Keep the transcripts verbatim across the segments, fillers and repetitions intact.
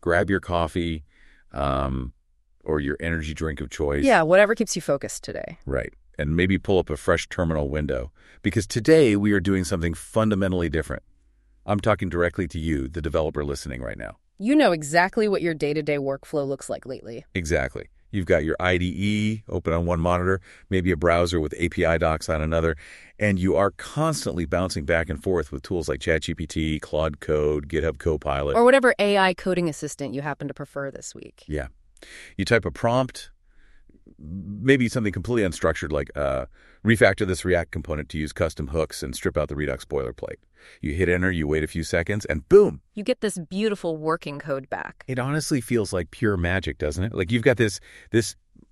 grab your coffee um, or your energy drink of choice. Yeah, whatever keeps you focused today. Right. And maybe pull up a fresh terminal window. Because today we are doing something fundamentally different. I'm talking directly to you, the developer listening right now. You know exactly what your day-to-day workflow looks like lately. Exactly. You've got your I D E open on one monitor, maybe a browser with A P I docs on another, and you are constantly bouncing back and forth with tools like ChatGPT, Claude Code, GitHub Copilot. Or whatever A I coding assistant you happen to prefer this week. Yeah. You type a prompt, maybe something completely unstructured like uh, refactor this React component to use custom hooks and strip out the Redux boilerplate. You hit enter, you wait a few seconds, and boom! You get this beautiful working code back. It honestly feels like pure magic, doesn't it? Like you've got this this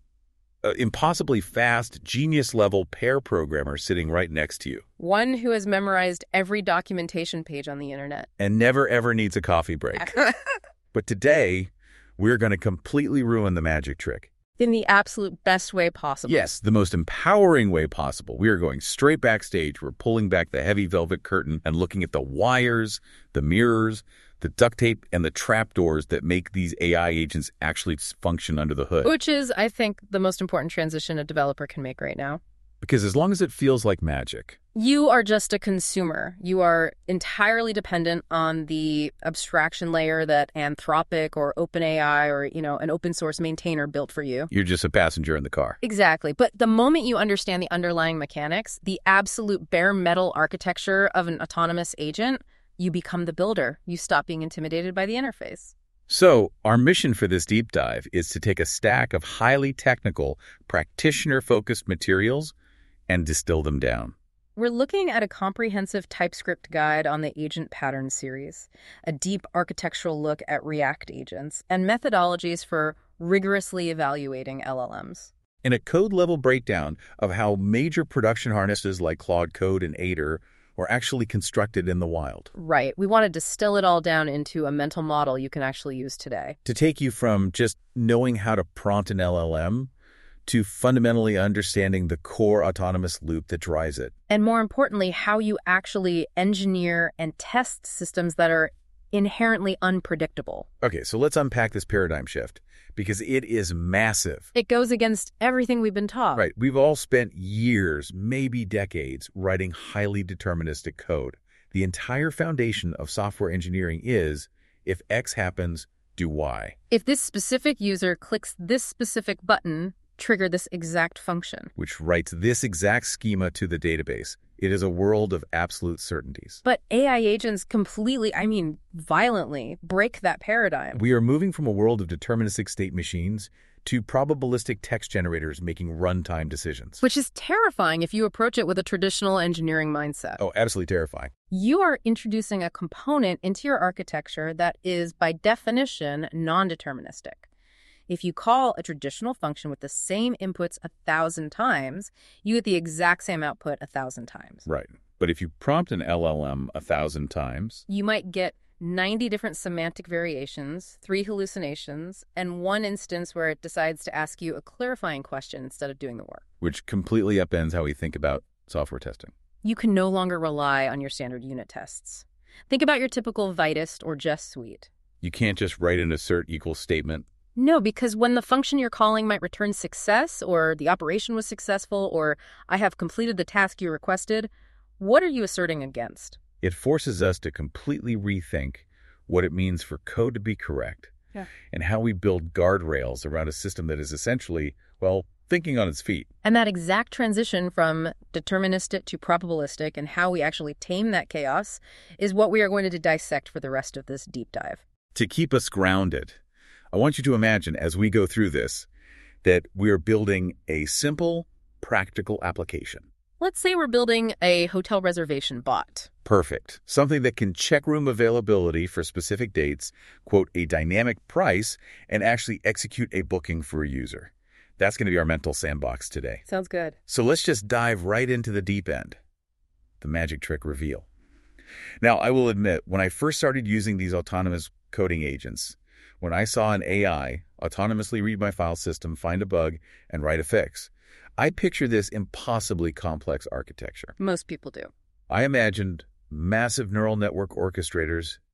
uh, impossibly fast, genius-level pair programmer sitting right next to you. One who has memorized every documentation page on the internet. And never, ever needs a coffee break. But today, we're going to completely ruin the magic trick. In the absolute best way possible. Yes, the most empowering way possible. We are going straight backstage. We're pulling back the heavy velvet curtain and looking at the wires, the mirrors, the duct tape, and the trapdoors that make these A I agents actually function under the hood. Which is, I think, the most important transition a developer can make right now. Because as long as it feels like magic, you are just a consumer. You are entirely dependent on the abstraction layer that Anthropic or OpenAI or, you know, an open source maintainer built for you. You're just a passenger in the car. Exactly. But the moment you understand the underlying mechanics, the absolute bare metal architecture of an autonomous agent, you become the builder. You stop being intimidated by the interface. So, our mission for this deep dive is to take a stack of highly technical, practitioner-focused materials and distill them down. We're looking at a comprehensive TypeScript guide on the Agent Pattern series, a deep architectural look at React agents, and methodologies for rigorously evaluating L L Ms. And a code-level breakdown of how major production harnesses like Claude Code and Aider were actually constructed in the wild. Right. We want to distill it all down into a mental model you can actually use today. To take you from just knowing how to prompt an L L M to fundamentally understanding the core autonomous loop that drives it. And more importantly, how you actually engineer and test systems that are inherently unpredictable. Okay, so let's unpack this paradigm shift, because it is massive. It goes against everything we've been taught. Right. We've all spent years, maybe decades, writing highly deterministic code. The entire foundation of software engineering is, if X happens, do Y. If this specific user clicks this specific button, trigger this exact function. Which writes this exact schema to the database. It is a world of absolute certainties. But A I agents completely, I mean, violently break that paradigm. We are moving from a world of deterministic state machines to probabilistic text generators making runtime decisions. Which is terrifying if you approach it with a traditional engineering mindset. Oh, absolutely terrifying. You are introducing a component into your architecture that is, by definition, non-deterministic. If you call a traditional function with the same inputs a thousand times, you get the exact same output a thousand times. Right. But if you prompt an L L M a thousand times, you might get ninety different semantic variations, three hallucinations, and one instance where it decides to ask you a clarifying question instead of doing the work. Which completely upends how we think about software testing. You can no longer rely on your standard unit tests. Think about your typical Vitist or Jest suite. You can't just write an assert equals statement. No, because when the function you're calling might return success, or the operation was successful, or I have completed the task you requested, what are you asserting against? It forces us to completely rethink what it means for code to be correct, yeah, and how we build guardrails around a system that is essentially, well, thinking on its feet. And that exact transition from deterministic to probabilistic and how we actually tame that chaos is what we are going to dissect for the rest of this deep dive. To keep us grounded, I want you to imagine, as we go through this, that we're building a simple, practical application. Let's say we're building a hotel reservation bot. Perfect. Something that can check room availability for specific dates, quote a dynamic price, and actually execute a booking for a user. That's going to be our mental sandbox today. Sounds good. So let's just dive right into the deep end. The magic trick reveal. Now, I will admit, when I first started using these autonomous coding agents, when I saw an A I autonomously read my file system, find a bug, and write a fix, I pictured this impossibly complex architecture. Most people do. I imagined massive neural network orchestrators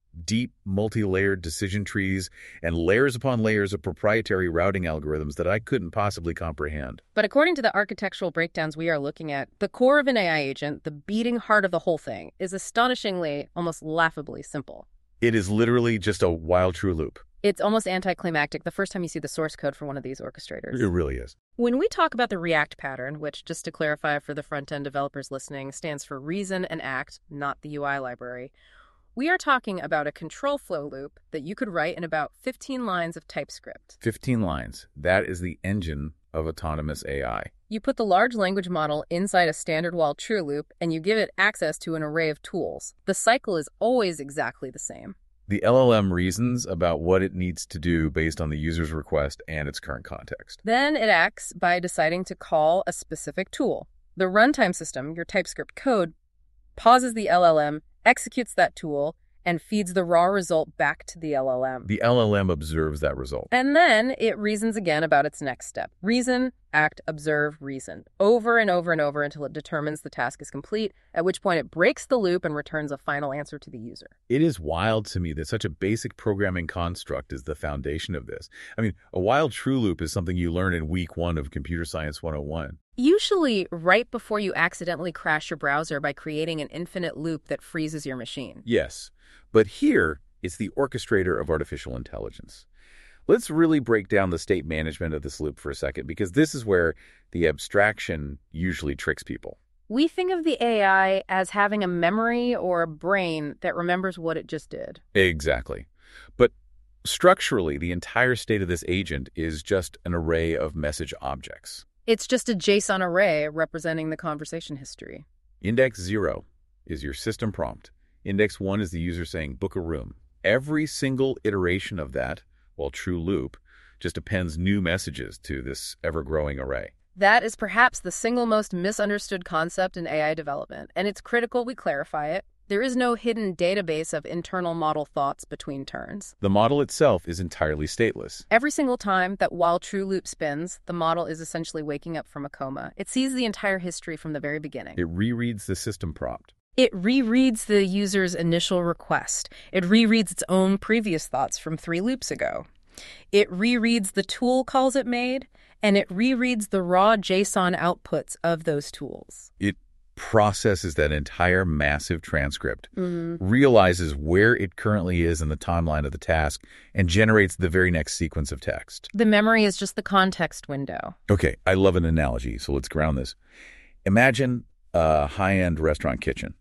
deep, multi-layered decision trees and layers upon layers of proprietary routing algorithms that I couldn't possibly comprehend. But according to the architectural breakdowns we are looking at, the core of an A I agent, the beating heart of the whole thing, is astonishingly, almost laughably simple. It is literally just a wild true loop. It's almost anticlimactic the first time you see the source code for one of these orchestrators. It really is. When we talk about the React pattern, which, just to clarify for the front-end developers listening, stands for reason and act, not the U I library, we are talking about a control flow loop that you could write in about fifteen lines of TypeScript. fifteen lines. That is the engine of autonomous A I. You put the large language model inside a standard while true loop, and you give it access to an array of tools. The cycle is always exactly the same. The L L M reasons about what it needs to do based on the user's request and its current context. Then it acts by deciding to call a specific tool. The runtime system, your TypeScript code, pauses the L L M, executes that tool, and feeds the raw result back to the L L M. The L L M observes that result. And then it reasons again about its next step. Reason, act, observe, reason. Over and over and over until it determines the task is complete, at which point it breaks the loop and returns a final answer to the user. It is wild to me that such a basic programming construct is the foundation of this. I mean, a while true loop is something you learn in week one of Computer Science one oh one. Usually right before you accidentally crash your browser by creating an infinite loop that freezes your machine. Yes, but here it's the orchestrator of artificial intelligence. Let's really break down the state management of this loop for a second, because this is where the abstraction usually tricks people. We think of the A I as having a memory or a brain that remembers what it just did. Exactly. But structurally, the entire state of this agent is just an array of message objects. It's just a JSON array representing the conversation history. Index zero is your system prompt. Index one is the user saying, book a room. Every single iteration of that, while true loop, just appends new messages to this ever-growing array. That is perhaps the single most misunderstood concept in A I development, and it's critical we clarify it. There is no hidden database of internal model thoughts between turns. The model itself is entirely stateless. Every single time that while true loop spins, the model is essentially waking up from a coma. It sees the entire history from the very beginning. It rereads the system prompt. It rereads the user's initial request. It rereads its own previous thoughts from three loops ago. It rereads the tool calls it made, and it rereads the raw JSON outputs of those tools. It processes that entire massive transcript, Mm-hmm. realizes where it currently is in the timeline of the task, and generates the very next sequence of text. The memory is just the context window. Okay, I love an analogy, so let's ground this. Imagine a high-end restaurant kitchen.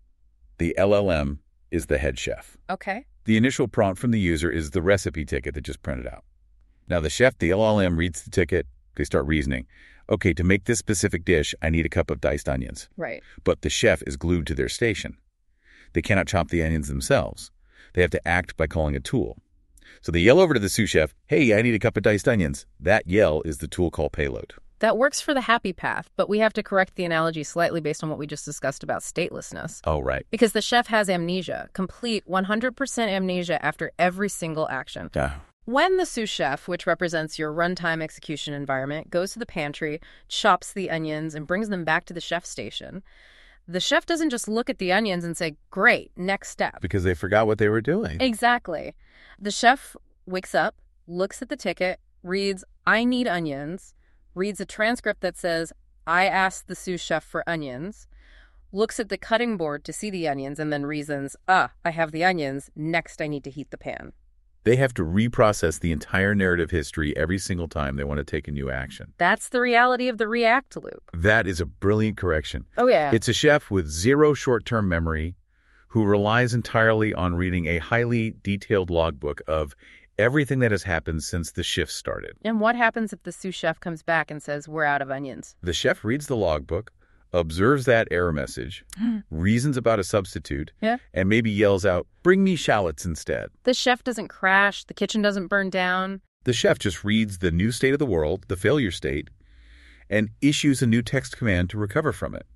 The L L M is the head chef. Okay. The initial prompt from the user is the recipe ticket that just printed out. Now the chef, the L L M, reads the ticket. They start reasoning. Okay, to make this specific dish, I need a cup of diced onions. Right. But the chef is glued to their station. They cannot chop the onions themselves. They have to act by calling a tool. So they yell over to the sous chef, hey, I need a cup of diced onions. That yell is the tool call payload. That works for the happy path, but we have to correct the analogy slightly based on what we just discussed about statelessness. Oh, right. Because the chef has amnesia, complete one hundred percent amnesia after every single action. Yeah. When the sous chef, which represents your runtime execution environment, goes to the pantry, chops the onions, and brings them back to the chef station, the chef doesn't just look at the onions and say, great, next step. Because they forgot what they were doing. Exactly. The chef wakes up, looks at the ticket, reads, I need onions, reads a transcript that says, I asked the sous chef for onions, looks at the cutting board to see the onions, and then reasons, ah, I have the onions, next I need to heat the pan. They have to reprocess the entire narrative history every single time they want to take a new action. That's the reality of the React loop. That is a brilliant correction. Oh, yeah. It's a chef with zero short-term memory who relies entirely on reading a highly detailed logbook of everything that has happened since the shift started. And what happens if the sous chef comes back and says, we're out of onions? The chef reads the logbook, observes that error message, reasons about a substitute, Yeah. and maybe yells out, bring me shallots instead. The chef doesn't crash, the kitchen doesn't burn down. The chef just reads the new state of the world, the failure state, and issues a new text command to recover from it.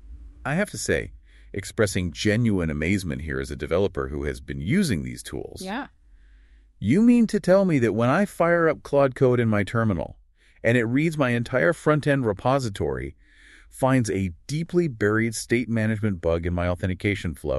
I have to say, expressing genuine amazement here as a developer who has been using these tools. Yeah. You mean to tell me that when I fire up Claude Code in my terminal and it reads my entire front-end repository, finds a deeply buried state management bug in my authentication flow,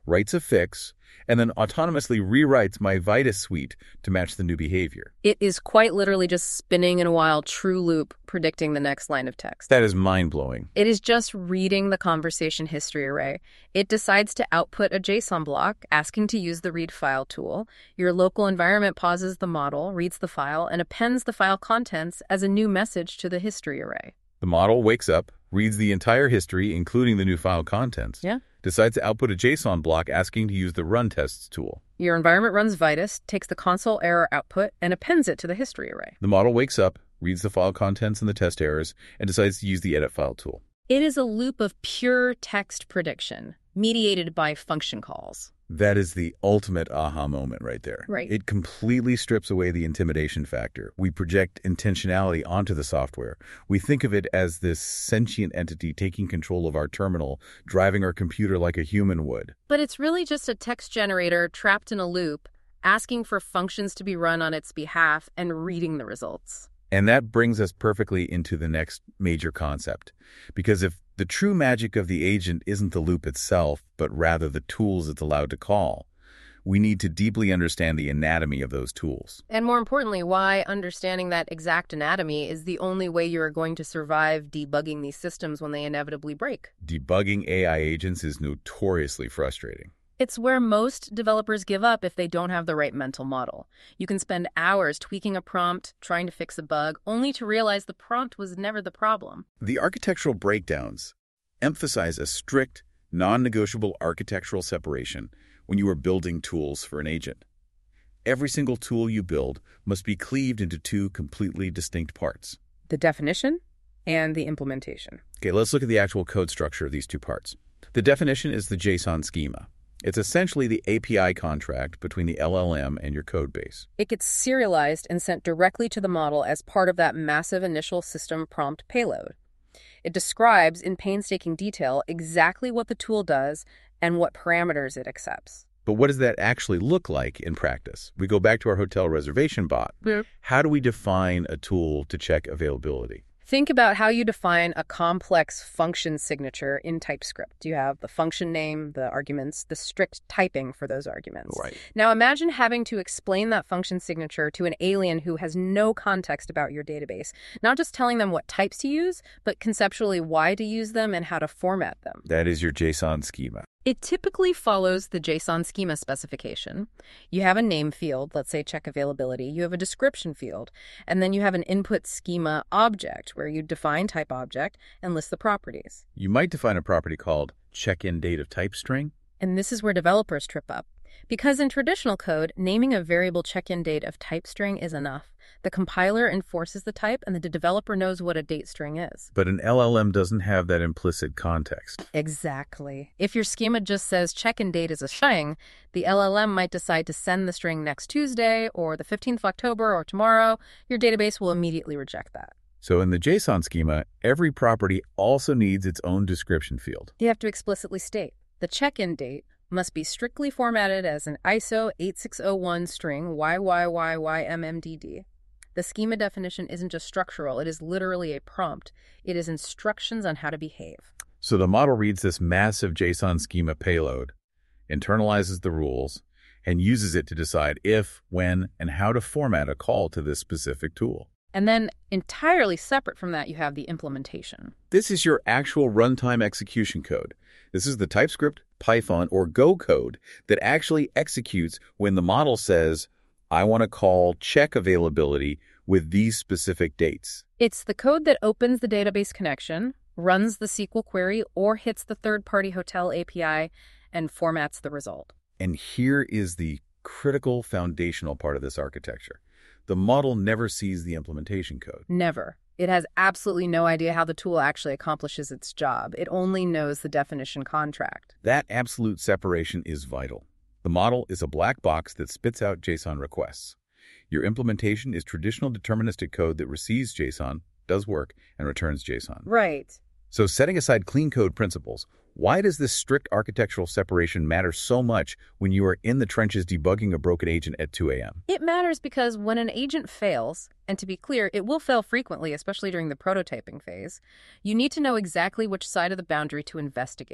writes a fix, and then autonomously rewrites my Vitis suite to match the new behavior. It is quite literally just spinning in a wild true loop, predicting the next line of text. That is mind-blowing. It is just reading the conversation history array. It decides to output a JSON block, asking to use the read file tool. Your local environment pauses the model, reads the file, and appends the file contents as a new message to the history array. The model wakes up, reads the entire history, including the new file contents. Yeah. Decides to output a JSON block asking to use the run tests tool. Your environment runs Vitis, takes the console error output, and appends it to the history array. The model wakes up, reads the file contents and the test errors, and decides to use the edit file tool. It is a loop of pure text prediction, mediated by function calls. That is the ultimate aha moment right there. Right. It completely strips away the intimidation factor. We project intentionality onto the software. We think of it as this sentient entity taking control of our terminal, driving our computer like a human would. But it's really just a text generator trapped in a loop, asking for functions to be run on its behalf and reading the results. And that brings us perfectly into the next major concept. Because if the true magic of the agent isn't the loop itself, but rather the tools it's allowed to call, we need to deeply understand the anatomy of those tools. And more importantly, why understanding that exact anatomy is the only way you are going to survive debugging these systems when they inevitably break. Debugging A I agents is notoriously frustrating. It's where most developers give up if they don't have the right mental model. You can spend hours tweaking a prompt, trying to fix a bug, only to realize the prompt was never the problem. The architectural breakdowns emphasize a strict, non-negotiable architectural separation when you are building tools for an agent. Every single tool you build must be cleaved into two completely distinct parts: The definition and the implementation. Okay, let's look at the actual code structure of these two parts. The definition is the JSON schema. It's essentially the A P I contract between the L L M and your code base. It gets serialized and sent directly to the model as part of that massive initial system prompt payload. It describes in painstaking detail exactly what the tool does and what parameters it accepts. But what does that actually look like in practice? We go back to our hotel reservation bot. Yeah. How do we define a tool to check availability? Think about how you define a complex function signature in TypeScript. You have the function name, the arguments, the strict typing for those arguments. Right. Now imagine having to explain that function signature to an alien who has no context about your database, not just telling them what types to use, but conceptually why to use them and how to format them. That is your JSON schema. It typically follows the JSON schema specification. You have a name field, let's say check availability. You have a description field, and then you have an input schema object where you define type object and list the properties. You might define a property called check-in date of type string. And this is where developers trip up. Because in traditional code, naming a variable check-in date of type string is enough. The compiler enforces the type, and the developer knows what a date string is. But an L L M doesn't have that implicit context. Exactly. If your schema just says check-in date is a string, the L L M might decide to send the string next Tuesday, or the fifteenth of October, or tomorrow. Your database will immediately reject that. So in the JSON schema, every property also needs its own description field. You have to explicitly state the check-in date must be strictly formatted as an I S O eight six zero one string Y Y Y Y M M D D. The schema definition isn't just structural, it is literally a prompt. It is instructions on how to behave. So the model reads this massive JSON schema payload, internalizes the rules, and uses it to decide if, when, and how to format a call to this specific tool. And then entirely separate from that, you have the implementation. This is your actual runtime execution code. This is the TypeScript, Python, or Go code that actually executes when the model says, I want to call check availability with these specific dates. It's the code that opens the database connection, runs the S Q L query, or hits the third-party hotel A P I and formats the result. And here is the critical foundational part of this architecture. The model never sees the implementation code. Never. It has absolutely no idea how the tool actually accomplishes its job. It only knows the definition contract. That absolute separation is vital. The model is a black box that spits out JSON requests. Your implementation is traditional deterministic code that receives JSON, does work, and returns JSON. Right. So setting aside clean code principles, why does this strict architectural separation matter so much when you are in the trenches debugging a broken agent at two A M? It matters because when an agent fails, and to be clear, it will fail frequently, especially during the prototyping phase, you need to know exactly which side of the boundary to investigate.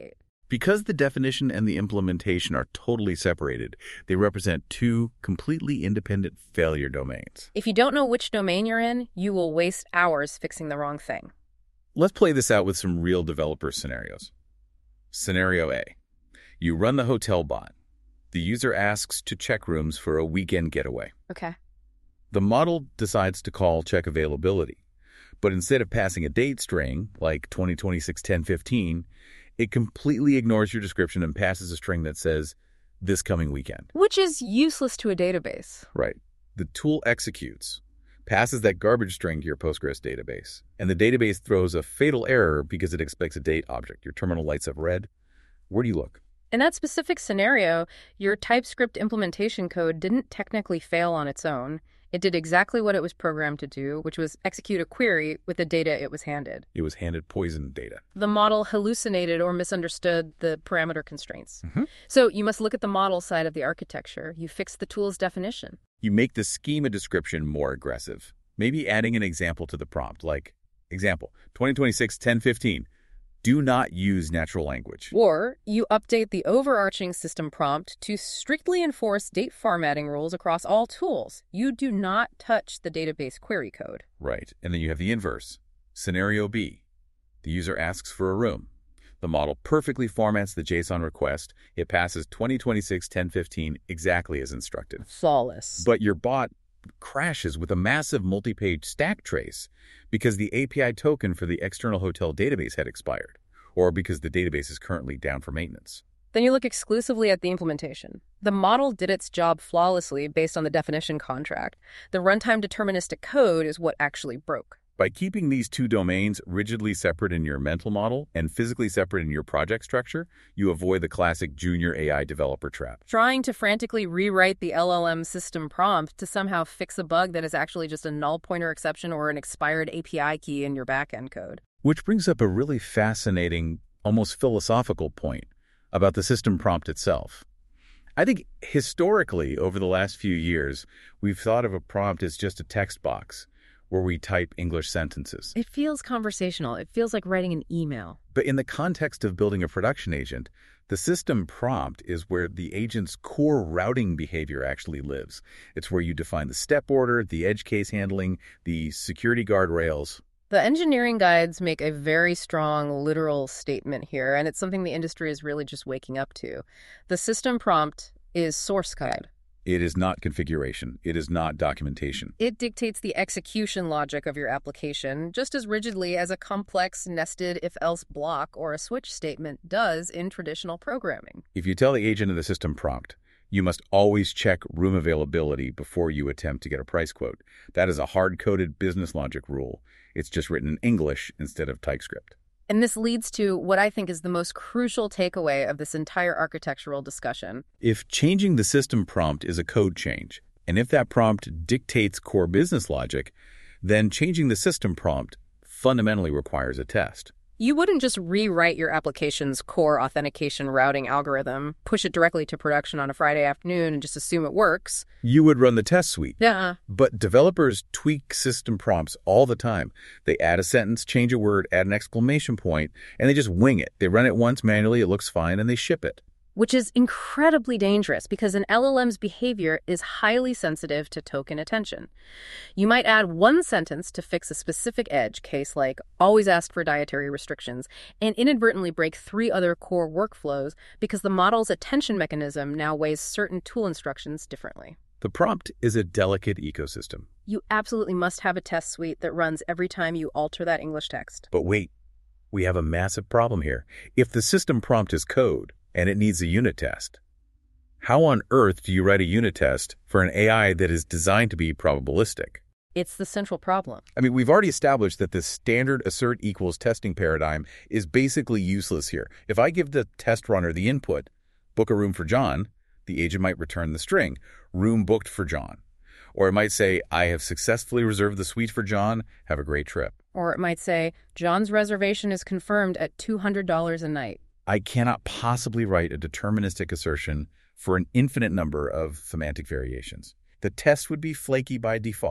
Because the definition and the implementation are totally separated, they represent two completely independent failure domains. If you don't know which domain you're in, you will waste hours fixing the wrong thing. Let's play this out with some real developer scenarios. Scenario A. You run the hotel bot. The user asks to check rooms for a weekend getaway. Okay. The model decides to call check availability, but instead of passing a date string, like twenty twenty-six ten fifteen, it completely ignores your description and passes a string that says, this coming weekend. Which is useless to a database. Right. The tool executes, passes that garbage string to your Postgres database, and the database throws a fatal error because it expects a date object. Your terminal lights up red. Where do you look? In that specific scenario, your TypeScript implementation code didn't technically fail on its own. It did exactly what it was programmed to do, which was execute a query with the data it was handed. It was handed poisoned data. The model hallucinated or misunderstood the parameter constraints. Mm-hmm. So you must look at the model side of the architecture. You fix the tool's definition. You make the schema description more aggressive, maybe adding an example to the prompt, like, example, twenty twenty-six ten fifteen. Do not use natural language. Or you update the overarching system prompt to strictly enforce date formatting rules across all tools. You do not touch the database query code. Right. And then you have the inverse. Scenario B. The user asks for a room. The model perfectly formats the JSON request. It passes twenty twenty-six ten fifteen exactly as instructed. Flawless. But your bot crashes with a massive multi-page stack trace because the A P I token for the external hotel database had expired, or because the database is currently down for maintenance. Then you look exclusively at the implementation. The model did its job flawlessly based on the definition contract. The runtime deterministic code is what actually broke. By keeping these two domains rigidly separate in your mental model and physically separate in your project structure, you avoid the classic junior A I developer trap. Trying to frantically rewrite the L L M system prompt to somehow fix a bug that is actually just a null pointer exception or an expired A P I key in your backend code. Which brings up a really fascinating, almost philosophical point about the system prompt itself. I think historically, over the last few years, we've thought of a prompt as just a text box where we type English sentences. It feels conversational. It feels like writing an email. But in the context of building a production agent, the system prompt is where the agent's core routing behavior actually lives. It's where you define the step order, the edge case handling, the security guardrails. The engineering guides make a very strong literal statement here, and it's something the industry is really just waking up to. The system prompt is source code. It is not configuration. It is not documentation. It dictates the execution logic of your application just as rigidly as a complex nested if-else block or a switch statement does in traditional programming. If you tell the agent of the system prompt, you must always check room availability before you attempt to get a price quote. That is a hard-coded business logic rule. It's just written in English instead of TypeScript. And this leads to what I think is the most crucial takeaway of this entire architectural discussion. If changing the system prompt is a code change, and if that prompt dictates core business logic, then changing the system prompt fundamentally requires a test. You wouldn't just rewrite your application's core authentication routing algorithm, push it directly to production on a Friday afternoon, and just assume it works. You would run the test suite. Yeah. But developers tweak system prompts all the time. They add a sentence, change a word, add an exclamation point, and they just wing it. They run it once manually, it looks fine, and they ship it. Which is incredibly dangerous because an L L M's behavior is highly sensitive to token attention. You might add one sentence to fix a specific edge case like always ask for dietary restrictions and inadvertently break three other core workflows because the model's attention mechanism now weighs certain tool instructions differently. The prompt is a delicate ecosystem. You absolutely must have a test suite that runs every time you alter that English text. But wait, we have a massive problem here. If the system prompt is code, and it needs a unit test, how on earth do you write a unit test for an A I that is designed to be probabilistic? It's the central problem. I mean, we've already established that the standard assert equals testing paradigm is basically useless here. If I give the test runner the input, book a room for John, the agent might return the string, room booked for John. Or it might say, I have successfully reserved the suite for John, have a great trip. Or it might say, John's reservation is confirmed at two hundred dollars a night. I cannot possibly write a deterministic assertion for an infinite number of semantic variations. The test would be flaky by default.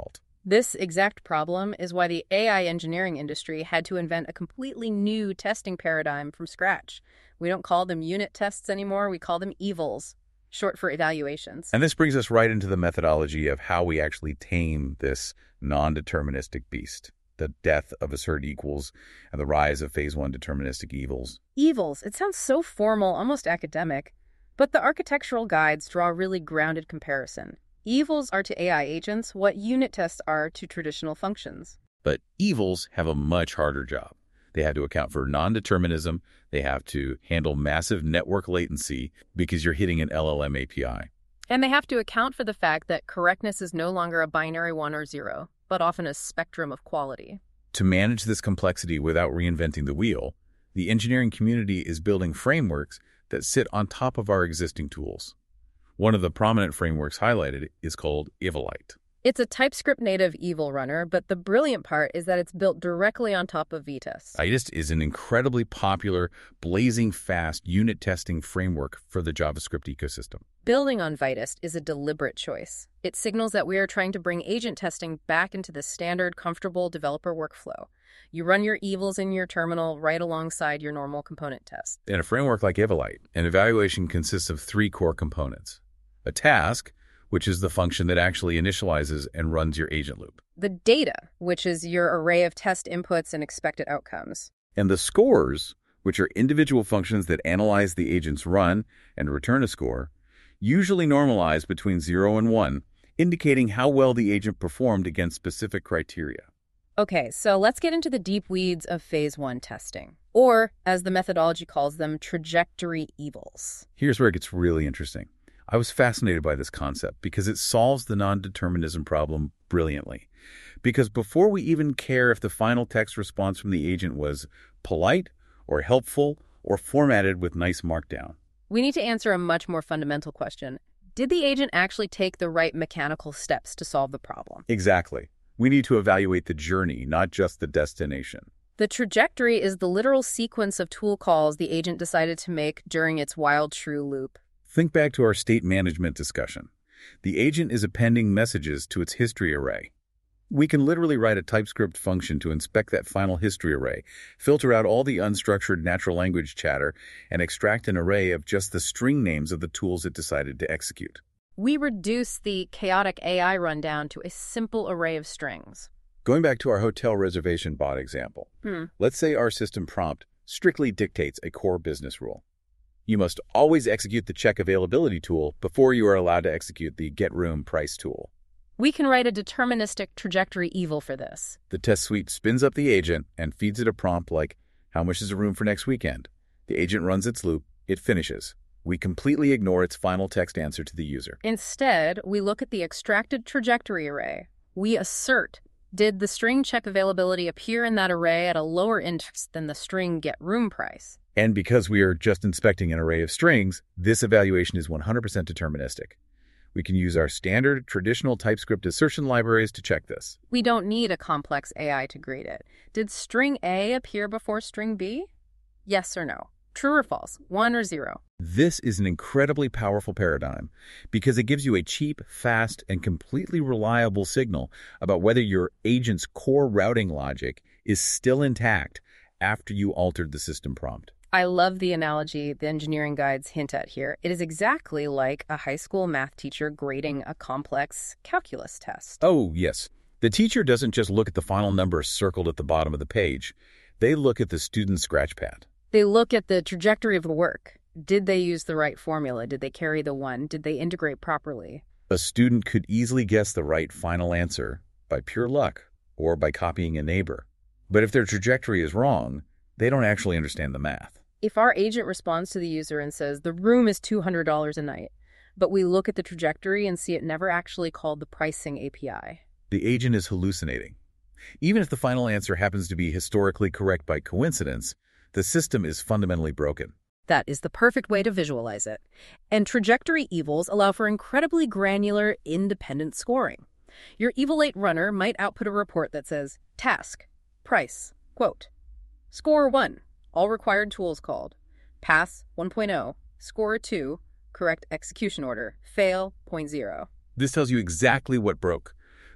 This exact problem is why the A I engineering industry had to invent a completely new testing paradigm from scratch. We don't call them unit tests anymore, we call them evals, short for evaluations. And this brings us right into the methodology of how we actually tame this non-deterministic beast, the death of assert equals and the rise of phase one deterministic evals. Evals, it sounds so formal, almost academic, but the architectural guides draw a really grounded comparison. Evals are to A I agents what unit tests are to traditional functions. But evals have a much harder job. They have to account for non-determinism. They have to handle massive network latency because you're hitting an L L M A P I. And they have to account for the fact that correctness is no longer a binary one or zero, but often a spectrum of quality. To manage this complexity without reinventing the wheel, the engineering community is building frameworks that sit on top of our existing tools. One of the prominent frameworks highlighted is called Evalite. It's a TypeScript native eval runner, but the brilliant part is that it's built directly on top of VTest. Vitest is an incredibly popular, blazing fast unit testing framework for the JavaScript ecosystem. Building on Vitest is a deliberate choice. It signals that we are trying to bring agent testing back into the standard, comfortable developer workflow. You run your evals in your terminal right alongside your normal component test. In a framework like Evalite, an evaluation consists of three core components. A task, which is the function that actually initializes and runs your agent loop. The data, which is your array of test inputs and expected outcomes. And the scores, which are individual functions that analyze the agent's run and return a score, usually normalized between zero and one, indicating how well the agent performed against specific criteria. Okay, so let's get into the deep weeds of phase one testing, or, as the methodology calls them, trajectory evals. Here's where it gets really interesting. I was fascinated by this concept because it solves the non-determinism problem brilliantly. Because before we even care if the final text response from the agent was polite or helpful or formatted with nice markdown, we need to answer a much more fundamental question. Did the agent actually take the right mechanical steps to solve the problem? Exactly. We need to evaluate the journey, not just the destination. The trajectory is the literal sequence of tool calls the agent decided to make during its while true loop. Think back to our state management discussion. The agent is appending messages to its history array. We can literally write a TypeScript function to inspect that final history array, filter out all the unstructured natural language chatter, and extract an array of just the string names of the tools it decided to execute. We reduce the chaotic A I rundown to a simple array of strings. Going back to our hotel reservation bot example, Hmm. let's say our system prompt strictly dictates a core business rule. You must always execute the check availability tool before you are allowed to execute the get room price tool. We can write a deterministic trajectory eval for this. The test suite spins up the agent and feeds it a prompt like, how much is a room for next weekend? The agent runs its loop, it finishes. We completely ignore its final text answer to the user. Instead, we look at the extracted trajectory array. We assert, did the string check availability appear in that array at a lower index than the string get room price? And because we are just inspecting an array of strings, this evaluation is one hundred percent deterministic. We can use our standard traditional TypeScript assertion libraries to check this. We don't need a complex A I to grade it. Did string A appear before string B? Yes or no? True or false? One or zero? This is an incredibly powerful paradigm because it gives you a cheap, fast, and completely reliable signal about whether your agent's core routing logic is still intact after you altered the system prompt. I love the analogy the engineering guides hint at here. It is exactly like a high school math teacher grading a complex calculus test. Oh, yes. The teacher doesn't just look at the final number circled at the bottom of the page. They look at the student's scratchpad. They look at the trajectory of the work. Did they use the right formula? Did they carry the one? Did they integrate properly? A student could easily guess the right final answer by pure luck or by copying a neighbor. But if their trajectory is wrong, they don't actually understand the math. If our agent responds to the user and says, the room is two hundred dollars a night, but we look at the trajectory and see it never actually called the pricing A P I. The agent is hallucinating. Even if the final answer happens to be historically correct by coincidence, the system is fundamentally broken. That is the perfect way to visualize it. And trajectory evals allow for incredibly granular, independent scoring. Your Evalite runner might output a report that says, task, price, quote, score one, all required tools called, pass one point oh, score two, correct execution order, fail zero point zero. This tells you exactly what broke.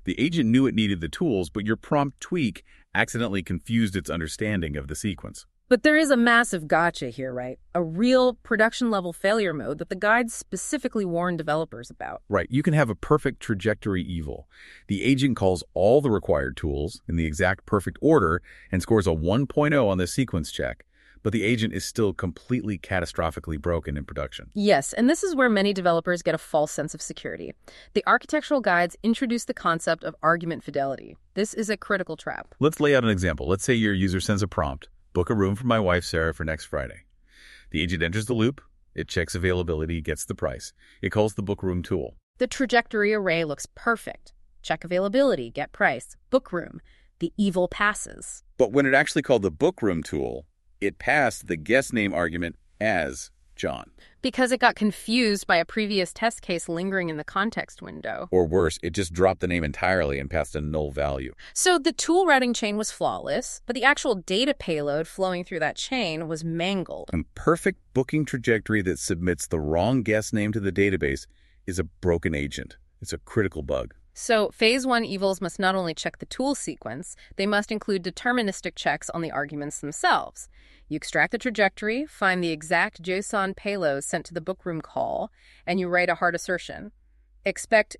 The agent knew it needed the tools, but your prompt tweak accidentally confused its understanding of the sequence. But there is a massive gotcha here, right? A real production-level failure mode that the guides specifically warn developers about. Right. You can have a perfect trajectory evil. The agent calls all the required tools in the exact perfect order and scores a one point oh on the sequence check. But the agent is still completely catastrophically broken in production. Yes, and this is where many developers get a false sense of security. The architectural guides introduce the concept of argument fidelity. This is a critical trap. Let's lay out an example. Let's say your user sends a prompt, book a room for my wife, Sarah, for next Friday. The agent enters the loop. It checks availability, gets the price. It calls the book room tool. The trajectory array looks perfect. Check availability, get price, book room. The evil passes. But when it actually called the book room tool, it passed the guest name argument as John. Because it got confused by a previous test case lingering in the context window. Or worse, it just dropped the name entirely and passed a null value. So the tool routing chain was flawless, but the actual data payload flowing through that chain was mangled. A perfect booking trajectory that submits the wrong guest name to the database is a broken agent. It's a critical bug. So phase one evils must not only check the tool sequence, they must include deterministic checks on the arguments themselves. You extract the trajectory, find the exact JSON payload sent to the bookroom call, and you write a hard assertion. Expect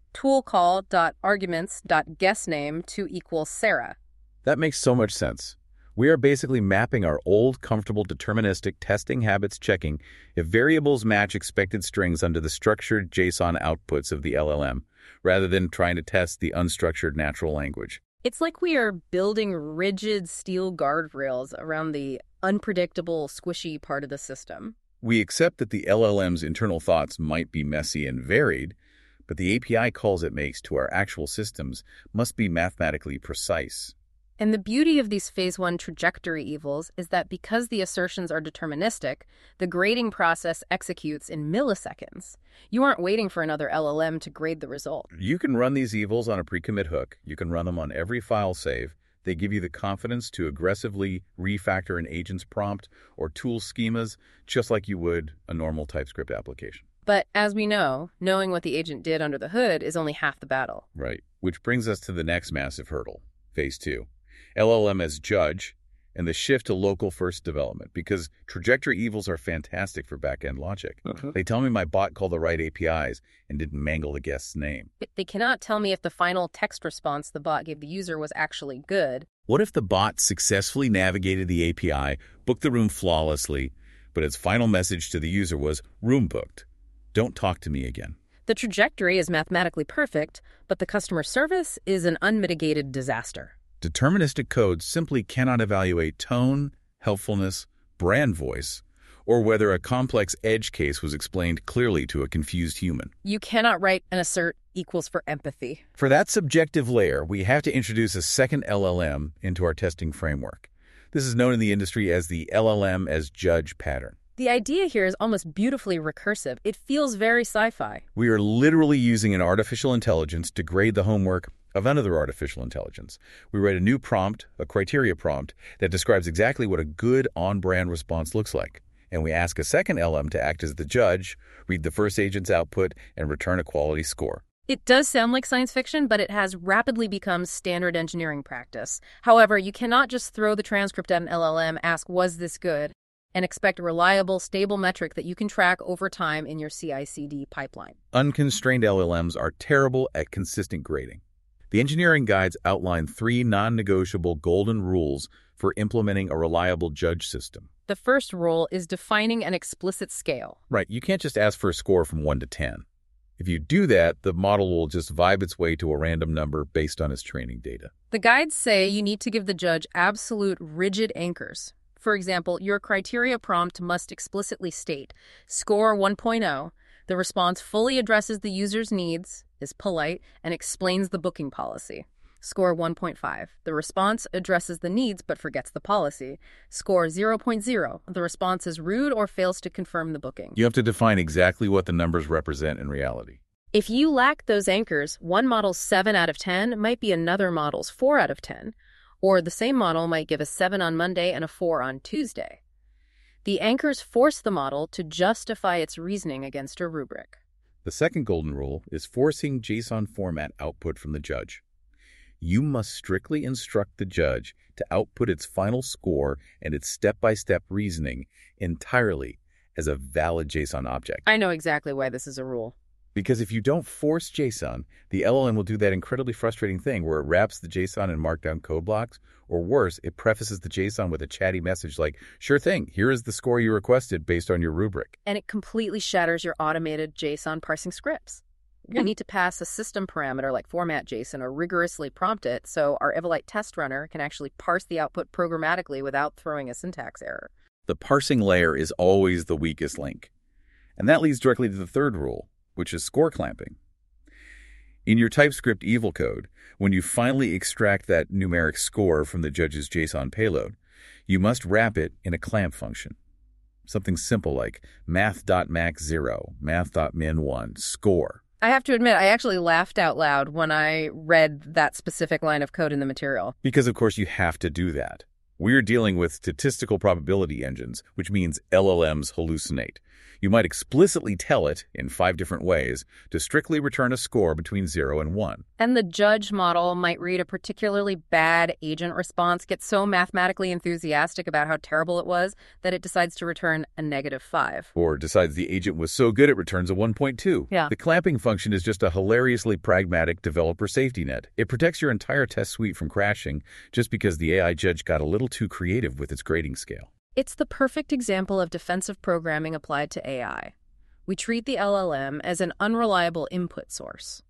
toolCall.arguments.guestName to equal Sarah. That makes so much sense. We are basically mapping our old, comfortable deterministic testing habits checking if variables match expected strings under the structured JSON outputs of the L L M, rather than trying to test the unstructured natural language. It's like we are building rigid steel guardrails around the unpredictable, squishy part of the system. We accept that the L L M's internal thoughts might be messy and varied, but the A P I calls it makes to our actual systems must be mathematically precise. And the beauty of these phase one trajectory evils is that because the assertions are deterministic, the grading process executes in milliseconds. You aren't waiting for another L L M to grade the result. You can run these evils on a pre-commit hook. You can run them on every file save. They give you the confidence to aggressively refactor an agent's prompt or tool schemas, just like you would a normal TypeScript application. But as we know, knowing what the agent did under the hood is only half the battle. Right, which brings us to the next massive hurdle, phase two. L L M as judge, and the shift to local-first development, because trajectory evils are fantastic for back-end logic. Uh-huh. They tell me my bot called the right A P Is and didn't mangle the guest's name. But they cannot tell me if the final text response the bot gave the user was actually good. What if the bot successfully navigated the A P I, booked the room flawlessly, but its final message to the user was, room booked. Don't talk to me again. The trajectory is mathematically perfect, but the customer service is an unmitigated disaster. Deterministic code simply cannot evaluate tone, helpfulness, brand voice, or whether a complex edge case was explained clearly to a confused human. You cannot write an assert equals for empathy. For that subjective layer, we have to introduce a second L L M into our testing framework. This is known in the industry as the L L M as judge pattern. The idea here is almost beautifully recursive. It feels very sci-fi. We are literally using an artificial intelligence to grade the homework of another artificial intelligence. We write a new prompt, a criteria prompt, that describes exactly what a good on-brand response looks like. And we ask a second L M to act as the judge, read the first agent's output, and return a quality score. It does sound like science fiction, but it has rapidly become standard engineering practice. However, you cannot just throw the transcript at an L L M, ask, was this good, and expect a reliable, stable metric that you can track over time in your C I C D pipeline. Unconstrained L L Ms are terrible at consistent grading. The engineering guides outline three non-negotiable golden rules for implementing a reliable judge system. The first rule is defining an explicit scale. Right, you can't just ask for a score from one to ten. If you do that, the model will just vibe its way to a random number based on its training data. The guides say you need to give the judge absolute rigid anchors. For example, your criteria prompt must explicitly state, score one point oh, the response fully addresses the user's needs, is polite, and explains the booking policy. Score one point five, the response addresses the needs but forgets the policy. Score zero point zero, the response is rude or fails to confirm the booking. You have to define exactly what the numbers represent in reality. If you lack those anchors, one model's seven out of ten might be another model's four out of ten. Or the same model might give a seven on Monday and a four on Tuesday. The anchors force the model to justify its reasoning against a rubric. The second golden rule is forcing JSON format output from the judge. You must strictly instruct the judge to output its final score and its step-by-step reasoning entirely as a valid JSON object. I know exactly why this is a rule. Because if you don't force JSON, the L L M will do that incredibly frustrating thing where it wraps the JSON in markdown code blocks, or worse, it prefaces the JSON with a chatty message like, sure thing, here is the score you requested based on your rubric. And it completely shatters your automated JSON parsing scripts. You need to pass a system parameter like format JSON or rigorously prompt it so our Evolite test runner can actually parse the output programmatically without throwing a syntax error. The parsing layer is always the weakest link. And that leads directly to the third rule, which is score clamping. In your TypeScript evil code, when you finally extract that numeric score from the judge's JSON payload, you must wrap it in a clamp function. Something simple like math.max zero, math.min one, score. I have to admit, I actually laughed out loud when I read that specific line of code in the material. Because, of course, you have to do that. We're dealing with statistical probability engines, which means L L Ms hallucinate. You might explicitly tell it, in five different ways, to strictly return a score between zero and one. And the judge model might read a particularly bad agent response, get so mathematically enthusiastic about how terrible it was, that it decides to return a negative five. Or decides the agent was so good it returns a one point two. Yeah. The clamping function is just a hilariously pragmatic developer safety net. It protects your entire test suite from crashing just because the A I judge got a little too creative with its grading scale. It's the perfect example of defensive programming applied to A I. We treat the L L M as an unreliable input source.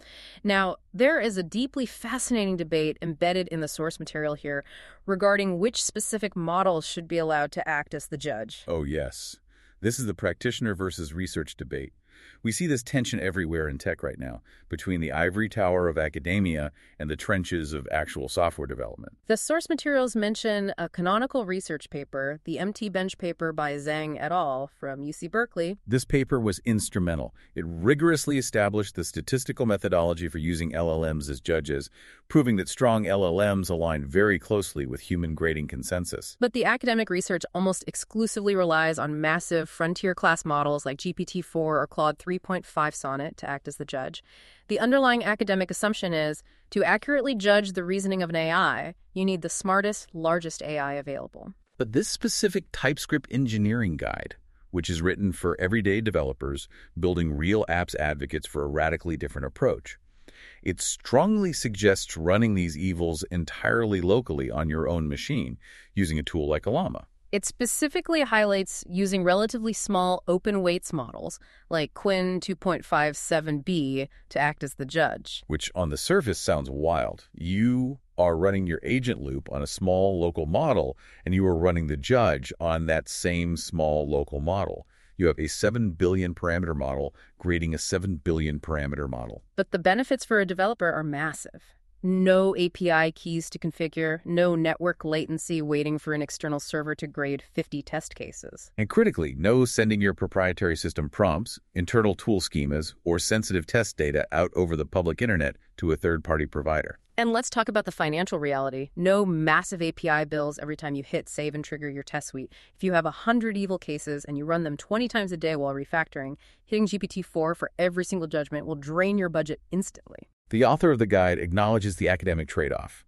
Now, there is a deeply fascinating debate embedded in the source material here regarding which specific models should be allowed to act as the judge. Oh, yes. This is the practitioner versus research debate. We see this tension everywhere in tech right now, between the ivory tower of academia and the trenches of actual software development. The source materials mention a canonical research paper, the M T Bench paper by Zhang et al. From U C Berkeley. This paper was instrumental. It rigorously established the statistical methodology for using L L Ms as judges, proving that strong L L Ms align very closely with human grading consensus. But the academic research almost exclusively relies on massive frontier-class models like G P T four or Claude three point five Sonnet to act as the judge. The underlying academic assumption is, to accurately judge the reasoning of an A I, you need the smartest, largest A I available. But this specific TypeScript engineering guide, which is written for everyday developers building real apps advocates for a radically different approach, it strongly suggests running these evils entirely locally on your own machine using a tool like Llama. It specifically highlights using relatively small open weights models like Quinn two point five seven b to act as the judge. Which on the surface sounds wild. You are running your agent loop on a small local model, and you are running the judge on that same small local model. You have a seven billion parameter model grading a seven billion parameter model. But the benefits for a developer are massive. No A P I keys to configure, no network latency waiting for an external server to grade fifty test cases. And critically, no sending your proprietary system prompts, internal tool schemas, or sensitive test data out over the public internet to a third-party provider. And let's talk about the financial reality. No massive A P I bills every time you hit save and trigger your test suite. If you have one hundred evil cases and you run them twenty times a day while refactoring, hitting G P T four for every single judgment will drain your budget instantly. The author of the guide acknowledges the academic trade-off.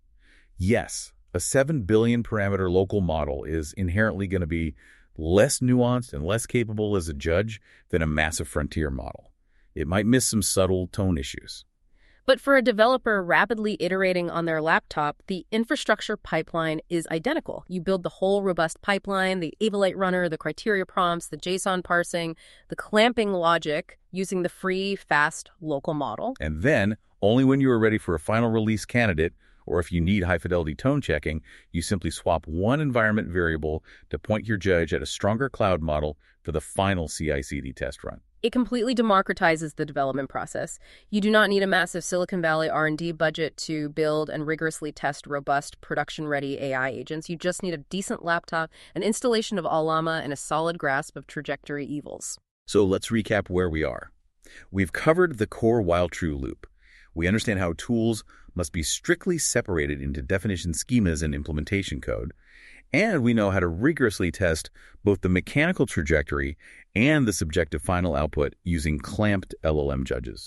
Yes, a seven billion parameter local model is inherently going to be less nuanced and less capable as a judge than a massive frontier model. It might miss some subtle tone issues. But for a developer rapidly iterating on their laptop, the infrastructure pipeline is identical. You build the whole robust pipeline, the Evolite runner, the criteria prompts, the JSON parsing, the clamping logic using the free, fast, local model. And then, only when you are ready for a final release candidate, or if you need high-fidelity tone checking, you simply swap one environment variable to point your judge at a stronger cloud model for the final C I C D test run. It completely democratizes the development process. You do not need a massive Silicon Valley R and D budget to build and rigorously test robust, production-ready A I agents. You just need a decent laptop, an installation of Llama, and a solid grasp of trajectory evils. So let's recap where we are. We've covered the core while-true loop. We understand how tools must be strictly separated into definition schemas and implementation code. And we know how to rigorously test both the mechanical trajectory and the subjective final output using clamped L L M judges.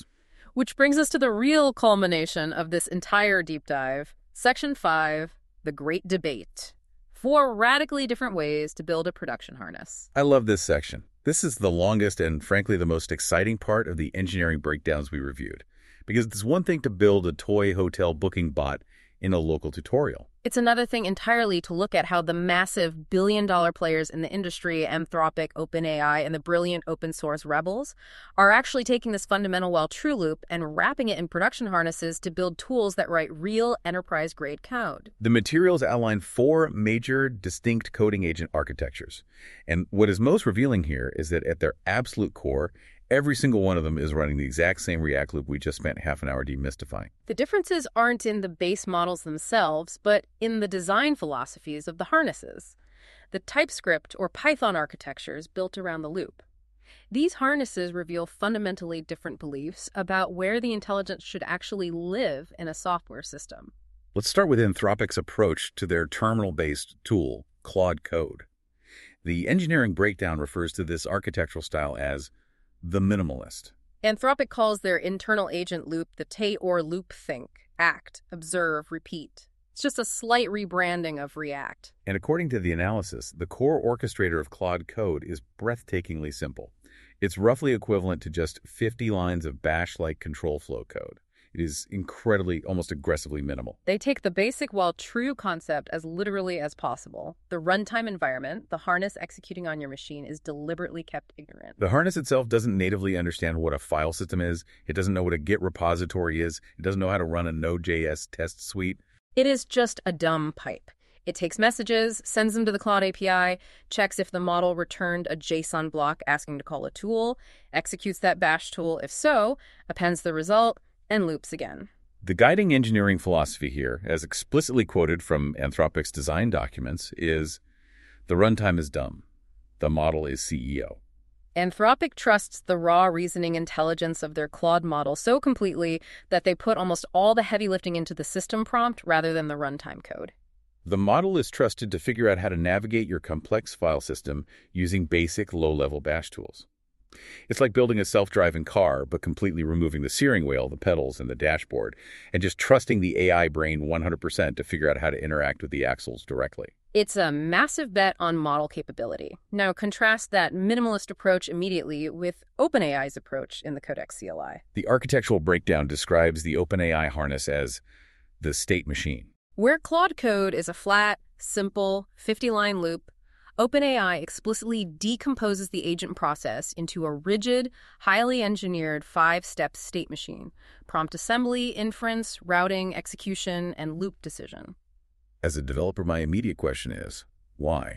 Which brings us to the real culmination of this entire deep dive. Section five, the Great Debate. Four radically different ways to build a production harness. I love this section. This is the longest and, frankly, the most exciting part of the engineering breakdowns we reviewed. Because it's one thing to build a toy hotel booking bot in a local tutorial. It's another thing entirely to look at how the massive billion-dollar players in the industry, Anthropic, OpenAI, and the brilliant open-source rebels, are actually taking this fundamental WHAL-TRUE loop and wrapping it in production harnesses to build tools that write real enterprise-grade code. The materials outline four major distinct coding agent architectures. And what is most revealing here is that at their absolute core, every single one of them is running the exact same React loop we just spent half an hour demystifying. The differences aren't in the base models themselves, but in the design philosophies of the harnesses. The TypeScript or Python architectures built around the loop. These harnesses reveal fundamentally different beliefs about where the intelligence should actually live in a software system. Let's start with Anthropic's approach to their terminal-based tool, Claude Code. The engineering breakdown refers to this architectural style as the minimalist. Anthropic calls their internal agent loop the T or loop think, act, observe, repeat. It's just a slight rebranding of React. And according to the analysis, the core orchestrator of Claude Code is breathtakingly simple. It's roughly equivalent to just fifty lines of bash-like control flow code. It is incredibly, almost aggressively minimal. They take the basic WHAL-TRUE concept as literally as possible. The runtime environment, the harness executing on your machine, is deliberately kept ignorant. The harness itself doesn't natively understand what a file system is. It doesn't know what a Git repository is. It doesn't know how to run a Node.js test suite. It is just a dumb pipe. It takes messages, sends them to the Claude A P I, checks if the model returned a JSON block asking to call a tool, executes that bash tool. If so, appends the result, and loops again. The guiding engineering philosophy here, as explicitly quoted from Anthropic's design documents, is the runtime is dumb. The model is C E O. Anthropic trusts the raw reasoning intelligence of their Claude model so completely that they put almost all the heavy lifting into the system prompt rather than the runtime code. The model is trusted to figure out how to navigate your complex file system using basic low-level bash tools. It's like building a self-driving car, but completely removing the steering wheel, the pedals, and the dashboard, and just trusting the A I brain one hundred percent to figure out how to interact with the axles directly. It's a massive bet on model capability. Now, contrast that minimalist approach immediately with OpenAI's approach in the Codex C L I. The architectural breakdown describes the OpenAI harness as the state machine. Where Claude Code is a flat, simple, fifty-line loop, OpenAI explicitly decomposes the agent process into a rigid, highly engineered five-step state machine: prompt assembly, inference, routing, execution, and loop decision. As a developer, my immediate question is, why?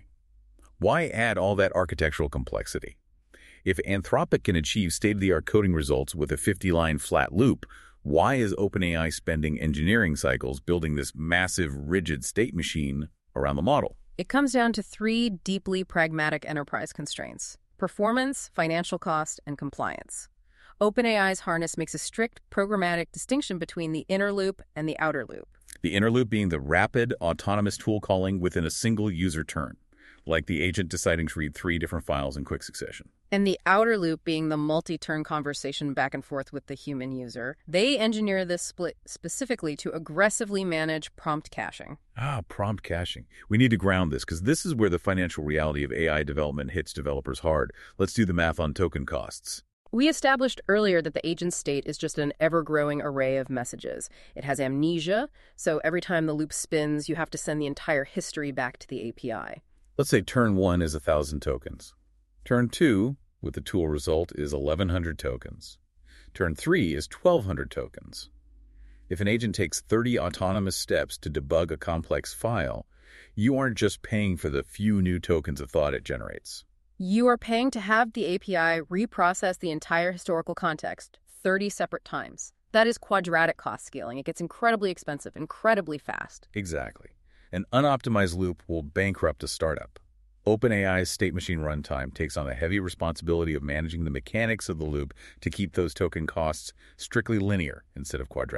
Why add all that architectural complexity? If Anthropic can achieve state-of-the-art coding results with a fifty-line flat loop, why is OpenAI spending engineering cycles building this massive, rigid state machine around the model? It comes down to three deeply pragmatic enterprise constraints: performance, financial cost, and compliance. OpenAI's harness makes a strict programmatic distinction between the inner loop and the outer loop. The inner loop being the rapid, autonomous tool calling within a single user turn, like the agent deciding to read three different files in quick succession. And the outer loop being the multi-turn conversation back and forth with the human user. They engineer this split specifically to aggressively manage prompt caching. Ah, prompt caching. We need to ground this, because this is where the financial reality of A I development hits developers hard. Let's do the math on token costs. We established earlier that the agent state is just an ever-growing array of messages. It has amnesia, so every time the loop spins, you have to send the entire history back to the A P I. Let's say turn one is one thousand tokens. Turn two, with the tool result, is eleven hundred tokens. Turn three is twelve hundred tokens. If an agent takes thirty autonomous steps to debug a complex file, you aren't just paying for the few new tokens of thought it generates. You are paying to have the A P I reprocess the entire historical context thirty separate times. That is quadratic cost scaling. It gets incredibly expensive, incredibly fast. Exactly. An unoptimized loop will bankrupt a startup. OpenAI's state machine runtime takes on the heavy responsibility of managing the mechanics of the loop to keep those token costs strictly linear instead of quadratic.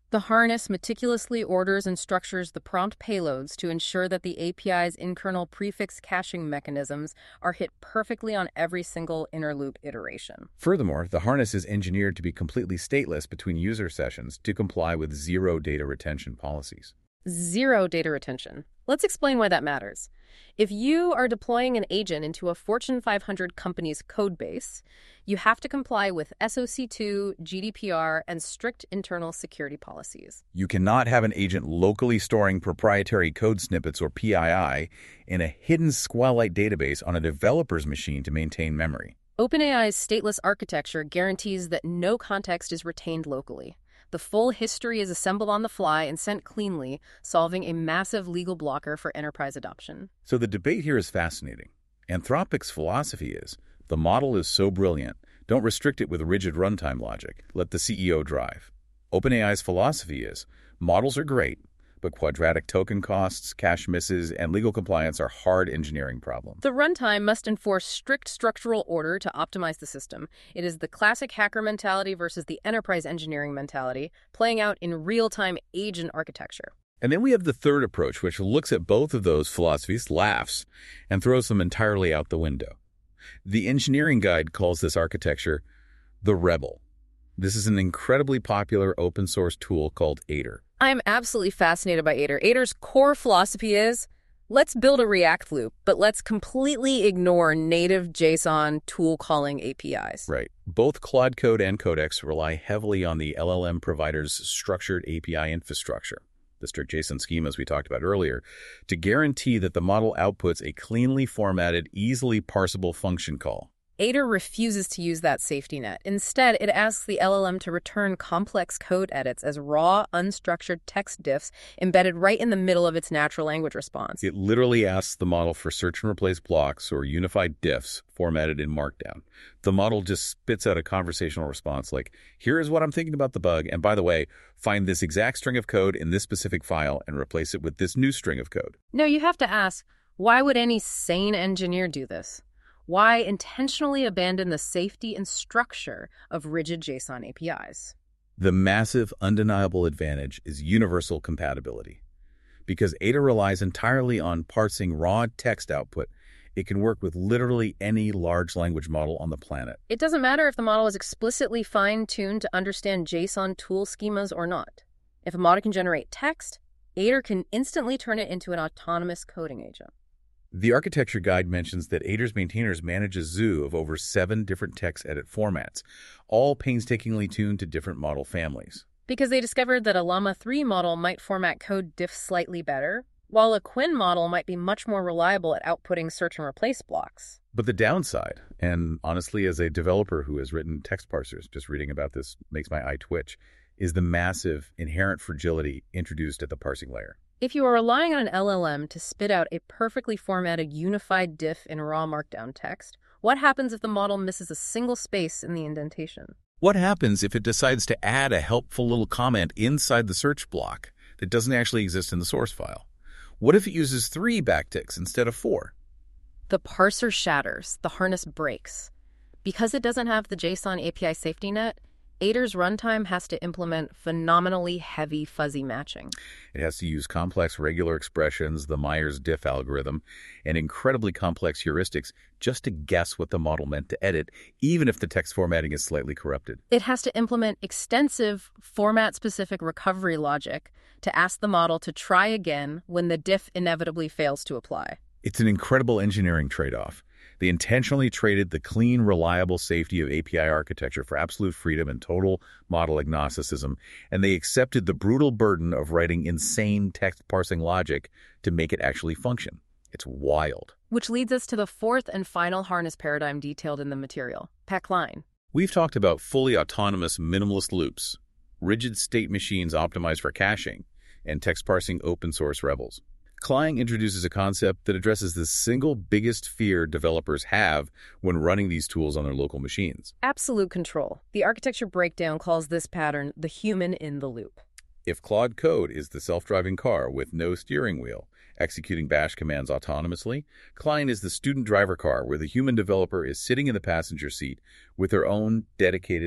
The harness meticulously orders and structures the prompt payloads to ensure that the A P I's in-kernel prefix caching mechanisms are hit perfectly on every single inner loop iteration. Furthermore, the harness is engineered to be completely stateless between user sessions to comply with zero data retention policies. Zero data retention. Let's explain why that matters. If you are deploying an agent into a Fortune five hundred company's code base, you have to comply with S O C two, G D P R, and strict internal security policies. You cannot have an agent locally storing proprietary code snippets or P I I in a hidden SQLite database on a developer's machine to maintain memory. OpenAI's stateless architecture guarantees that no context is retained locally. The full history is assembled on the fly and sent cleanly, solving a massive legal blocker for enterprise adoption. So the debate here is fascinating. Anthropic's philosophy is, the model is so brilliant, don't restrict it with rigid runtime logic. Let the C E O drive. OpenAI's philosophy is, models are great, but quadratic token costs, cache misses, and legal compliance are hard engineering problems. The runtime must enforce strict structural order to optimize the system. It is the classic hacker mentality versus the enterprise engineering mentality, playing out in real-time agent architecture. And then we have the third approach, which looks at both of those philosophies, laughs, and throws them entirely out the window. The engineering guide calls this architecture the Rebel. This is an incredibly popular open source tool called Aider. I'm absolutely fascinated by Aider. Aider's core philosophy is, let's build a React loop, but let's completely ignore native JSON tool calling A P Is. Right. Both Claude Code and Codex rely heavily on the L L M provider's structured A P I infrastructure, the strict JSON schemas we talked about earlier, to guarantee that the model outputs a cleanly formatted, easily parsable function call. Aider refuses to use that safety net. Instead, it asks the L L M to return complex code edits as raw, unstructured text diffs embedded right in the middle of its natural language response. It literally asks the model for search and replace blocks or unified diffs formatted in Markdown. The model just spits out a conversational response like, here is what I'm thinking about the bug, and by the way, find this exact string of code in this specific file and replace it with this new string of code. No, you have to ask, why would any sane engineer do this? Why intentionally abandon the safety and structure of rigid JSON A P Is? The massive, undeniable advantage is universal compatibility. Because Aider relies entirely on parsing raw text output, it can work with literally any large language model on the planet. It doesn't matter if the model is explicitly fine-tuned to understand JSON tool schemas or not. If a model can generate text, Aider can instantly turn it into an autonomous coding agent. The architecture guide mentions that Aider's maintainers manage a zoo of over seven different text edit formats, all painstakingly tuned to different model families. Because they discovered that a Llama three model might format code diffs slightly better, while a Qwen model might be much more reliable at outputting search and replace blocks. But the downside, and honestly as a developer who has written text parsers, just reading about this makes my eye twitch, is the massive inherent fragility introduced at the parsing layer. If you are relying on an L L M to spit out a perfectly formatted unified diff in raw Markdown text, what happens if the model misses a single space in the indentation? What happens if it decides to add a helpful little comment inside the search block that doesn't actually exist in the source file? What if it uses three backticks instead of four? The parser shatters, the harness breaks. Because it doesn't have the JSON A P I safety net, Aider's runtime has to implement phenomenally heavy fuzzy matching. It has to use complex regular expressions, the Myers-Diff algorithm, and incredibly complex heuristics just to guess what the model meant to edit, even if the text formatting is slightly corrupted. It has to implement extensive format-specific recovery logic to ask the model to try again when the diff inevitably fails to apply. It's an incredible engineering trade-off. They intentionally traded the clean, reliable safety of A P I architecture for absolute freedom and total model agnosticism, and they accepted the brutal burden of writing insane text parsing logic to make it actually function. It's wild. Which leads us to the fourth and final harness paradigm detailed in the material, Packline. We've talked about fully autonomous minimalist loops, rigid state machines optimized for caching, and text parsing open source rebels. Clang introduces a concept that addresses the single biggest fear developers have when running these tools on their local machines. Absolute control. The architecture breakdown calls this pattern the human in the loop. If Claude Code is the self-driving car with no steering wheel, executing bash commands autonomously, Clang is the student driver car where the human developer is sitting in the passenger seat with their own dedicated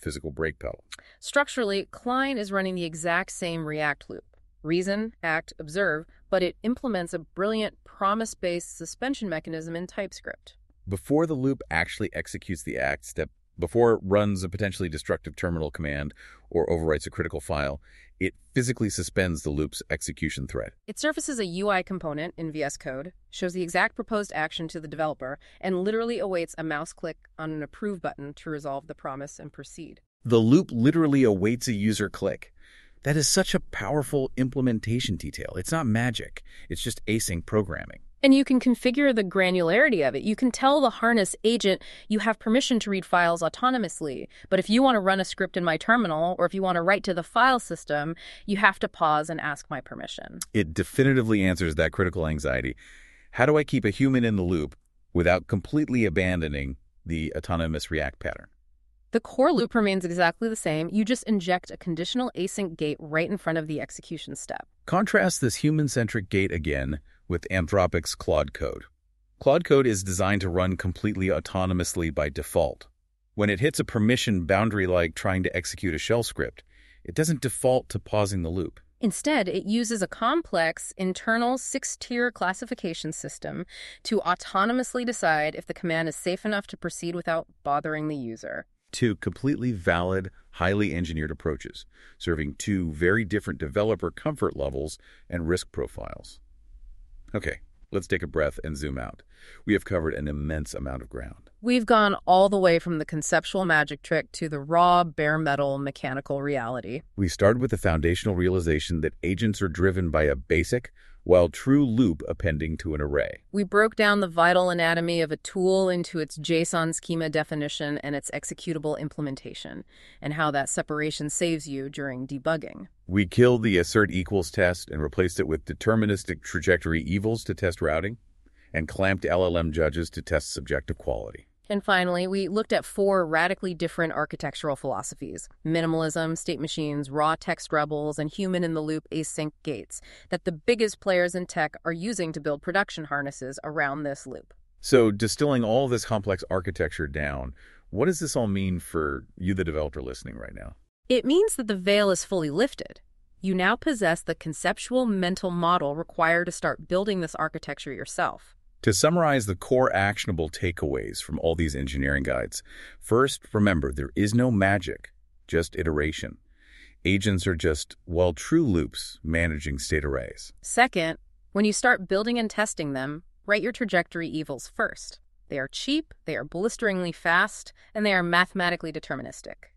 physical brake pedal. Structurally, Klein is running the exact same React loop. Reason, act, observe, but it implements a brilliant promise-based suspension mechanism in TypeScript. Before the loop actually executes the act step, before it runs a potentially destructive terminal command or overwrites a critical file, it physically suspends the loop's execution thread. It surfaces a U I component in V S Code, shows the exact proposed action to the developer, and literally awaits a mouse click on an approve button to resolve the promise and proceed. The loop literally awaits a user click. That is such a powerful implementation detail. It's not magic. It's just async programming. And you can configure the granularity of it. You can tell the harness agent you have permission to read files autonomously. But if you want to run a script in my terminal, or if you want to write to the file system, you have to pause and ask my permission. It definitively answers that critical anxiety. How do I keep a human in the loop without completely abandoning the autonomous React pattern? The core loop remains exactly the same. You just inject a conditional async gate right in front of the execution step. Contrast this human-centric gate again with Anthropic's Claude Code. Claude Code is designed to run completely autonomously by default. When it hits a permission boundary like trying to execute a shell script, it doesn't default to pausing the loop. Instead, it uses a complex internal six-tier classification system to autonomously decide if the command is safe enough to proceed without bothering the user. Two completely valid, highly engineered approaches, serving two very different developer comfort levels and risk profiles. Okay, let's take a breath and zoom out. We have covered an immense amount of ground. We've gone all the way from the conceptual magic trick to the raw, bare metal mechanical reality. We started with the foundational realization that agents are driven by a basic, while true loop appending to an array. We broke down the vital anatomy of a tool into its JSON schema definition and its executable implementation, and how that separation saves you during debugging. We killed the assert equals test and replaced it with deterministic trajectory evils to test routing, and clamped L L M judges to test subjective quality. And finally, we looked at four radically different architectural philosophies: minimalism, state machines, raw text rebels, and human-in-the-loop async gates that the biggest players in tech are using to build production harnesses around this loop. So, distilling all this complex architecture down, what does this all mean for you, the developer listening right now? It means that the veil is fully lifted. You now possess the conceptual mental model required to start building this architecture yourself. To summarize the core actionable takeaways from all these engineering guides, first, remember, there is no magic, just iteration. Agents are just, well, true loops managing state arrays. Second, when you start building and testing them, write your trajectory evils first. They are cheap, they are blisteringly fast, and they are mathematically deterministic.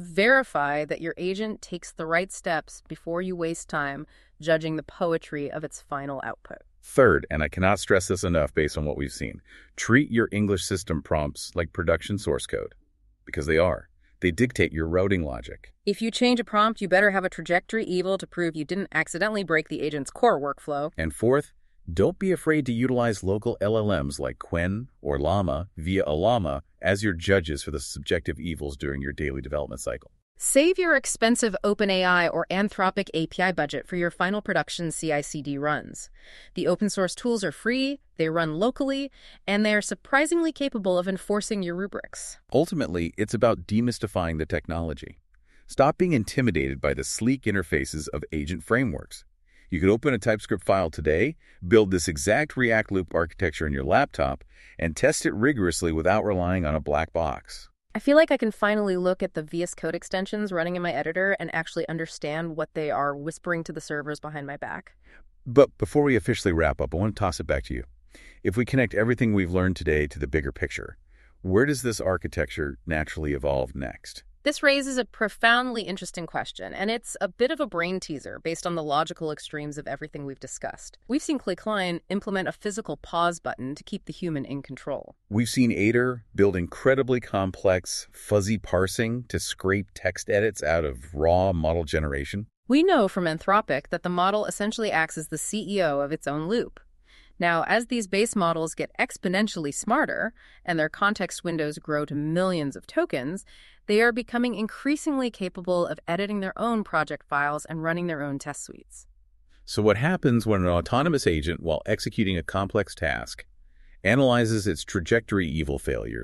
Verify that your agent takes the right steps before you waste time judging the poetry of its final output. Third, and I cannot stress this enough based on what we've seen, treat your English system prompts like production source code, because they are. They dictate your routing logic. If you change a prompt, you better have a trajectory evil to prove you didn't accidentally break the agent's core workflow. And fourth, don't be afraid to utilize local L L Ms like Qwen or Llama via Llama as your judges for the subjective evils during your daily development cycle. Save your expensive OpenAI or Anthropic A P I budget for your final production C I C D runs. The open source tools are free, they run locally, and they are surprisingly capable of enforcing your rubrics. Ultimately, it's about demystifying the technology. Stop being intimidated by the sleek interfaces of agent frameworks. You could open a TypeScript file today, build this exact React loop architecture in your laptop, and test it rigorously without relying on a black box. I feel like I can finally look at the V S Code extensions running in my editor and actually understand what they are whispering to the servers behind my back. But before we officially wrap up, I want to toss it back to you. If we connect everything we've learned today to the bigger picture, where does this architecture naturally evolve next? This raises a profoundly interesting question, and it's a bit of a brain teaser based on the logical extremes of everything we've discussed. We've seen Clay Klein implement a physical pause button to keep the human in control. We've seen Aider build incredibly complex, fuzzy parsing to scrape text edits out of raw model generation. We know from Anthropic that the model essentially acts as the C E O of its own loop. Now, as these base models get exponentially smarter and their context windows grow to millions of tokens, they are becoming increasingly capable of editing their own project files and running their own test suites. So what happens when an autonomous agent, while executing a complex task, analyzes its trajectory evil failures,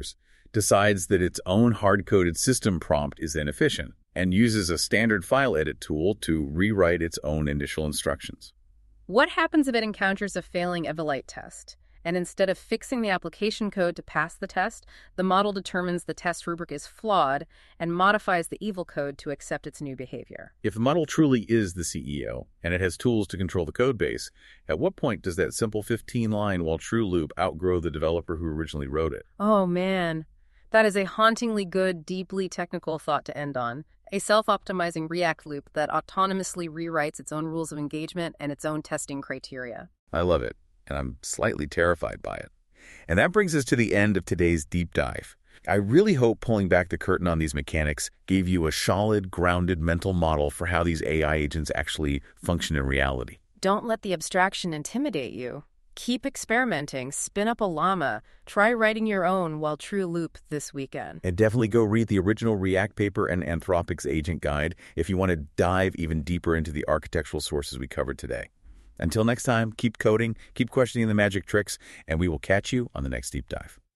decides that its own hard-coded system prompt is inefficient, and uses a standard file edit tool to rewrite its own initial instructions. What happens if it encounters a failing Evolite test? And instead of fixing the application code to pass the test, the model determines the test rubric is flawed and modifies the evil code to accept its new behavior. If the model truly is the C E O, and it has tools to control the code base, at what point does that simple fifteen-line while-true loop outgrow the developer who originally wrote it? Oh, man. That is a hauntingly good, deeply technical thought to end on. A self-optimizing React loop that autonomously rewrites its own rules of engagement and its own testing criteria. I love it, and I'm slightly terrified by it. And that brings us to the end of today's deep dive. I really hope pulling back the curtain on these mechanics gave you a solid, grounded mental model for how these A I agents actually function in reality. Don't let the abstraction intimidate you. Keep experimenting, spin up a llama, try writing your own while-true loop this weekend. And definitely go read the original React paper and Anthropic's agent guide if you want to dive even deeper into the architectural sources we covered today. Until next time, keep coding, keep questioning the magic tricks, and we will catch you on the next deep dive.